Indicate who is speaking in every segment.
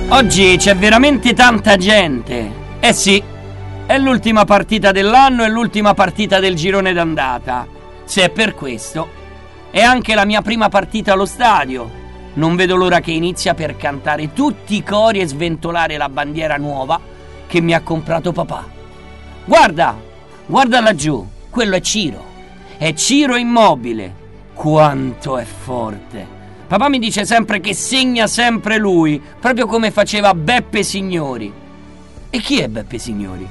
Speaker 1: Oggi c'è veramente tanta gente. Eh sì, è l'ultima partita dell'anno e l'ultima partita del girone d'andata. Se è per questo, è anche la mia prima partita allo stadio. Non vedo l'ora che inizia per cantare tutti i cori e sventolare la bandiera nuova che mi ha comprato papà. Guarda laggiù, quello è Ciro. È Ciro Immobile. Quanto è forte. Papà mi dice sempre che segna sempre lui, proprio come faceva Beppe Signori. E chi è Beppe Signori?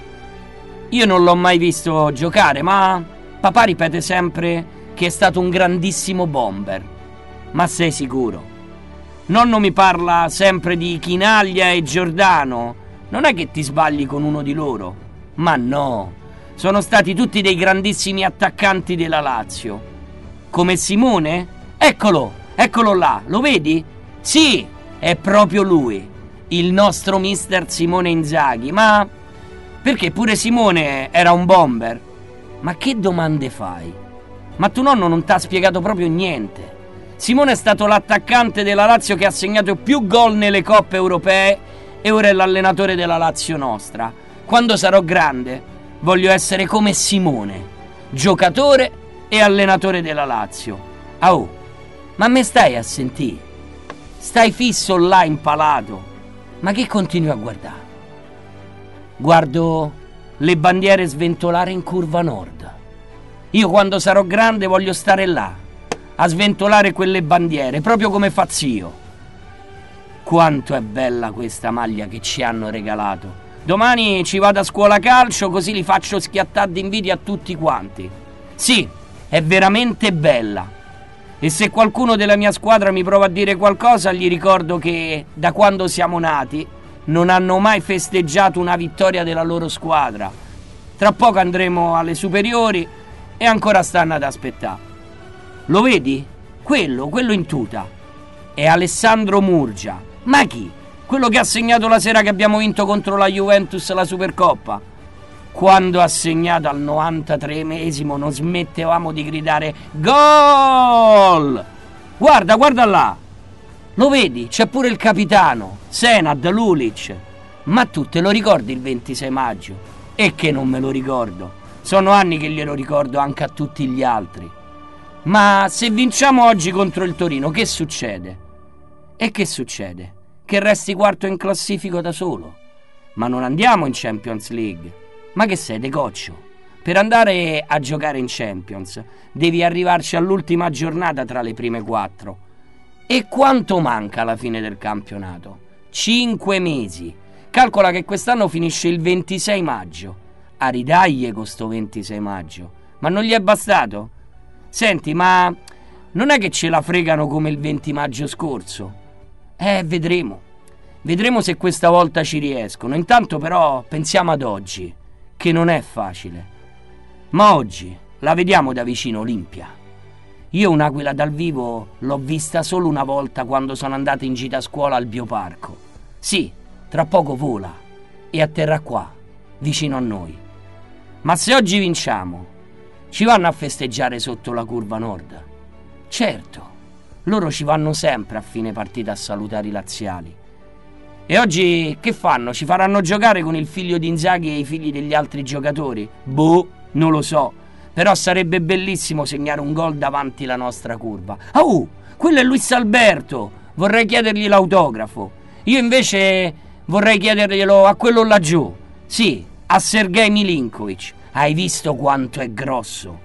Speaker 1: Io non l'ho mai visto giocare, ma papà ripete sempre che è stato un grandissimo bomber. Ma sei sicuro? Nonno mi parla sempre di Chinaglia e Giordano. Non è che ti sbagli con uno di loro? Ma no, sono stati tutti dei grandissimi attaccanti della Lazio. Come Simone? Eccolo là, lo vedi? Sì, è proprio lui, il nostro mister Simone Inzaghi. Ma perché pure Simone era un bomber? Ma che domande fai? Ma tuo nonno non ti ha spiegato proprio niente. Simone è stato l'attaccante della Lazio che ha segnato più gol nelle coppe europee e ora è l'allenatore della Lazio nostra. Quando sarò grande voglio essere come Simone, giocatore e allenatore della Lazio. Oh, ma me stai a sentire? Stai fisso là impalato? Ma che continui a guardare? Guardo le bandiere sventolare in curva nord. Io quando sarò grande voglio stare là, a sventolare quelle bandiere, proprio come fa zio. Quanto è bella questa maglia che ci hanno regalato. Domani ci vado a scuola calcio, così li faccio schiattare d'invidia a tutti quanti. Sì, è veramente bella. E se qualcuno della mia squadra mi prova a dire qualcosa, gli ricordo che da quando siamo nati non hanno mai festeggiato una vittoria della loro squadra. Tra poco andremo alle superiori e ancora stanno ad aspettare. Lo vedi? Quello in tuta è Alessandro Murgia. Ma chi? Quello che ha segnato la sera che abbiamo vinto contro la Juventus la Supercoppa. Quando ha segnato al 93esimo non smettevamo di gridare gol! Guarda là! Lo vedi? C'è pure il capitano, Senad Lulic. Ma tu te lo ricordi il 26 maggio? E che non me lo ricordo. Sono anni che glielo ricordo anche a tutti gli altri. Ma se vinciamo oggi contro il Torino, che succede? E che succede? Che resti quarto in classifica da solo. Ma non andiamo in Champions League. Ma che sei, decoccio? Per andare a giocare in Champions devi arrivarci all'ultima giornata tra le prime 4. E quanto manca alla fine del campionato? 5 mesi. Calcola che quest'anno finisce il 26 maggio. A ridaglie con sto 26 maggio. Ma non gli è bastato? Senti, ma non è che ce la fregano come il 20 maggio scorso? Vedremo. Vedremo se questa volta ci riescono. Intanto però pensiamo ad oggi, che non è facile. Ma oggi la vediamo da vicino Olimpia. Io un'aquila dal vivo l'ho vista solo una volta quando sono andato in gita a scuola al bioparco. Sì, tra poco vola e atterra qua, vicino a noi. Ma se oggi vinciamo, ci vanno a festeggiare sotto la curva nord? Certo, loro ci vanno sempre a fine partita a salutare i laziali. E oggi che fanno? Ci faranno giocare con il figlio di Inzaghi e i figli degli altri giocatori? Boh, non lo so. Però sarebbe bellissimo segnare un gol davanti la nostra curva. Quello è Luis Alberto! Vorrei chiedergli l'autografo. Io invece vorrei chiederglielo a quello laggiù. Sì, a Sergej Milinkovic. Hai visto quanto è grosso?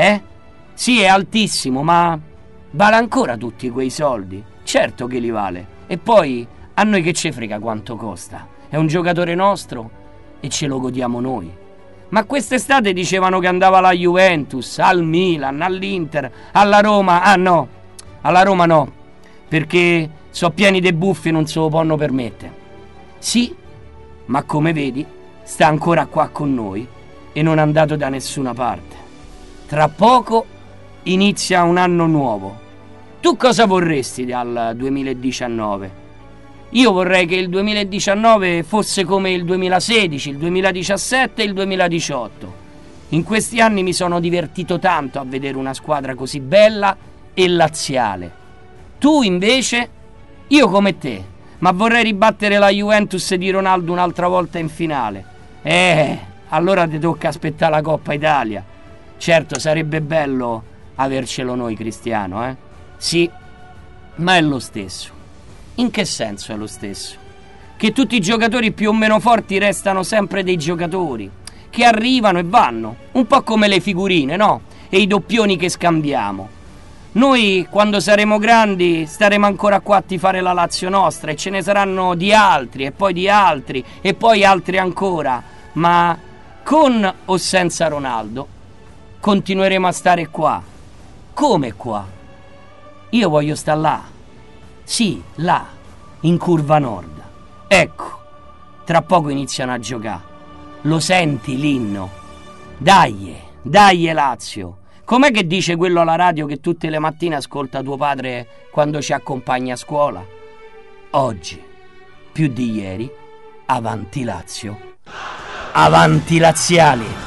Speaker 1: Sì, è altissimo, ma vale ancora tutti quei soldi? Certo che li vale. E poi a noi che ce frega quanto costa? È un giocatore nostro e ce lo godiamo noi. Ma quest'estate dicevano che andava alla Juventus, al Milan, all'Inter, alla Roma. Ah no, alla Roma no, perché so pieni de buffi e non se lo possono permettere. Sì, ma come vedi sta ancora qua con noi e non è andato da nessuna parte. Tra poco inizia un anno nuovo. Tu cosa vorresti dal 2019? Io vorrei che il 2019 fosse come il 2016, il 2017 e il 2018. In questi anni mi sono divertito tanto a vedere una squadra così bella e laziale. Tu invece? Io come te Ma vorrei ribattere la Juventus di Ronaldo un'altra volta in finale. Allora ti tocca aspettare la Coppa Italia. Certo, sarebbe bello avercelo noi, Cristiano, Sì, ma è lo stesso. In che senso è lo stesso? Che tutti i giocatori più o meno forti restano sempre dei giocatori, che arrivano e vanno, un po' come le figurine, no? E i doppioni che scambiamo. Noi, quando saremo grandi, staremo ancora qua a tifare la Lazio nostra, e ce ne saranno di altri, e poi di altri, e poi altri ancora. Ma con o senza Ronaldo continueremo a stare qua. Come qua? Io voglio stare là. Sì, là, in curva nord. Ecco, tra poco iniziano a giocare. Lo senti l'inno? Dai Lazio. Com'è che dice quello alla radio che tutte le mattine ascolta tuo padre quando ci accompagna a scuola? Oggi, più di ieri, avanti Lazio. Avanti laziali.